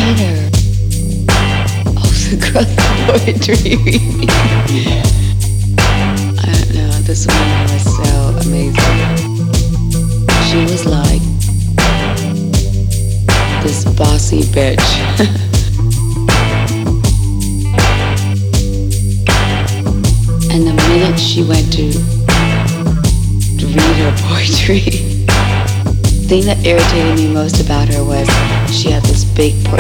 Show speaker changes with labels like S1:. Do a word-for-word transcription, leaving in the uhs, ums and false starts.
S1: writer of the cross poetry. I don't know, this woman was so amazing. She was like this bossy bitch. And the minute she went to, to read her poetry, the thing that irritated me most about her was she had this big